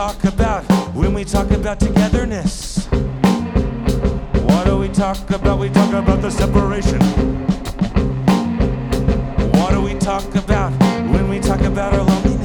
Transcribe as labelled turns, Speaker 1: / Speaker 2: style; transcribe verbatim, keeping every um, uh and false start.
Speaker 1: talk about when we talk about togetherness? What do we talk about? We talk about the separation. What do we talk about when we talk about our loneliness?